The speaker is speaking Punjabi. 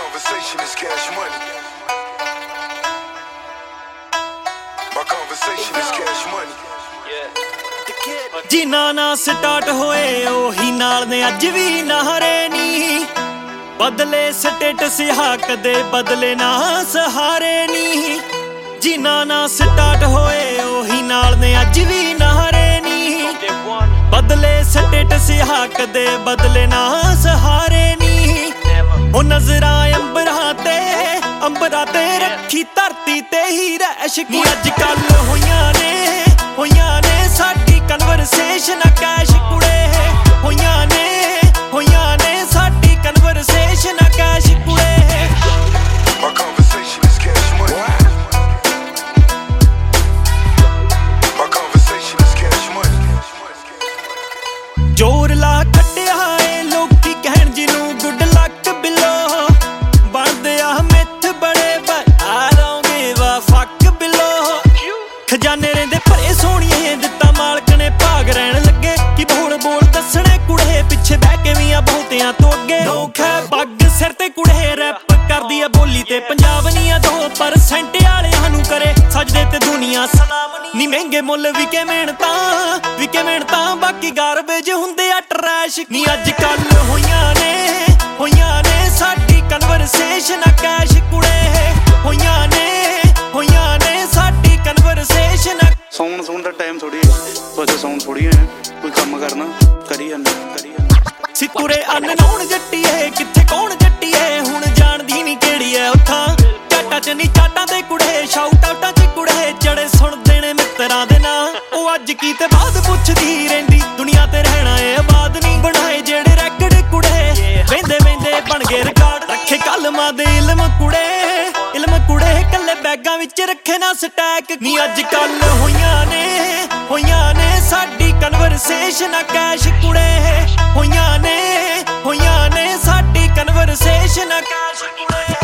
conversation is cash money. My conversation is cash money. ਜਿਨ੍ਹਾਂ ਨਾਲ ਸਟਾਰਟ ਹੋਏ ਉਹੀ ਨਾਲ ਨੇ ਅੱਜ ਵੀ ਨਾਰੇ ਨੀ ਬਦਲੇ ਸਟੇਟਸ ਹਾਂ ਕਦੇ ਬਦਲੇ ਨਾ ਸਹਾਰੇ ਨੀ ਜਿਨ੍ਹਾਂ ਨਾਲ ਸਟਾਰਟ ਹੋਏ ਉਹੀ ਨਾਲ ਨੇ ਅੱਜ ਵੀ ਨਾਰੇ ਨੀ ਬਦਲੇ ਸਟੇਟਸ ਹਾਂ ਕਦੇ ਬਦਲੇ ਨਾ ਸਹਾਰੇ ਨੀ ਉਹ ਨਜ਼ਰਾਂ ਅੰਬਰਾਂ ਤੇ ਰੱਖੀ ਧਰਤੀ ਤੇ ਹੀ ਰਹਿਸ਼ ਕੀ ਅੱਜ ਕੱਲ ਹੋਈਆਂ ਨੇ ਸਾਡੀ ਕਨਵਰਸੇਸ਼ਨ ਕੈਸ਼ ਕੁੜੇ ਹੋਈਆਂ ਨੇ ਸਾਡੀ ਕਨਵਰਸੇਸ਼ਨ ਕੈਸ਼ ਕੁੜੇ My conversation is cash money. My conversation is cash money. ਜੋਰ ਲਾ ਕੱਢਿਆ ਏ ਲੋਕੀ ਕਹਿਣ ਜਿਹਨੂੰ ਗੁੱਡ ਲੱਕ ਬਿਲੋ ਬਣਦੇ ਆ ਮਿੱਥ ਬੜੇ I don't give a fuck ਬਿਲੋ ਖਜ਼ਾਨੇ ਰਹਿੰਦੇ ਭਰੇ ਸੋਹਣੀਏ ਦਿੱਤਾ ਮਾਲਕ ਨੇ ਭਾਗ ਰਹਿਣ ਲੱਗੇ ਕਿ ਬੋਲ ਦੱਸਣੇ ਕੁੜੇ ਪਿੱਛੇ ਬਹਿ ਕੇ ਵੀ ਆ ਬਹੁਤਿਆਂ ਤੋਂ ਅੱਗੇ ਨੋਖ ਹੈ ਪੱਗ ਸਿਰ ਤੇ ਕੁੜੇ ਰੈਪ ਕਰਦੀ ਆ ਬੋਲੀ ਤੇ ਪੰਜਾਬ ਨਹੀਂ ਆ 2% ਵਾਲਿਆਂ ਨੂੰ ਕਰੇ ਸਜਦੇ ਤੇ ਦੁਨੀਆ ਸਲਾਮ ਨੀ ਮਹਿੰਗੇ ਮੁੱਲ ਵਿਕੇ ਮਿਹਨਤਾਂ ਬਾਕੀ ਗਾਰਬੇਜ ਹੁੰਦੇ ਆ ਟਰੈਸ਼ ਨੀ ਅੱਜ ਕੱਲ ਹੋਈਆਂ ਨੇ ਸਾਡੀ ਕਨਵਰਸੇਸ਼ਨ ਕੈਸ਼ ਕੁੜੇ ਹੋਈਆਂ ਨੇ ਸਾਡੀ ਕਨਵਰਸੇਸ਼ਨ ਸੌਣ ਦਾ ਟਾਈਮ ਥੋੜੀ ਬਸ ਸੌਣ ਥੋੜੀ ਹੈ ਕੋਈ ਕੰਮ ਕਰਨਾ ਕਰੀ ਸਿੱਕੁਰੇ ਅਨਨੋਨ ਜੱਟੀਏ ਕਿੱਥੇ ਕੌਣ ਜੱਟੀਏ ਹੁਣ ਜਾਣਦੀ ਨਹੀਂ ਕਿਹੜੀ ਐ ਉੱਥਾਂ ਚਾਟਾਂ ਚ ਨਹੀਂ ਚਾਟਾਂ ਦੇ ਕੁੜੇ ਸ਼ਾਊਟ ਆਊਟਾਂ ਚ ਕੁੜੇ ਚੜੇ ਸੁਣਦੇ ਨੇ ਮਿੱਤਰਾਂ ਦੇ ਨਾਂ ਉਹ ਅੱਜ ਕੀ ਤੇ ਬਾਅਦ ਪੁੱਛਦੀ ਰਹਿੰਦੀ ਦੁਨੀਆ ਤੇ ਰਹਿਣਾ ਏ ਆਬਾਦ ਨਹੀਂ ਬਣਾਏ ਜਿਹੜੇ ਰੈਕਡ ਕੁੜੇ ਵਹਿੰਦੇ ਬਣ ਗਏ ਰਿਕਾਰਡ ਰੱਖੇ ਕਲਮਾਂ ਦੇ ਇਲਮ ਕੁੜੇ ਕੱਲੇ ਬੈਗਾਂ ਵਿੱਚ ਰੱਖੇ ਨਾ ਸਟੈਕ ਨੀ ਅੱਜ ਕੱਲ ਹੋਈਆਂ ਨੇ ਸਾਡੀ ਕਨਵਰਸੇਸ਼ਨ ਕੈਸ਼ ਕੁੜੇ ਹੋਈਆਂ ਨੇ ਸਾਡੀ ਕਨਵਰਸੇਸ਼ਨ ਕੈਸ਼ ਕੁੜੇ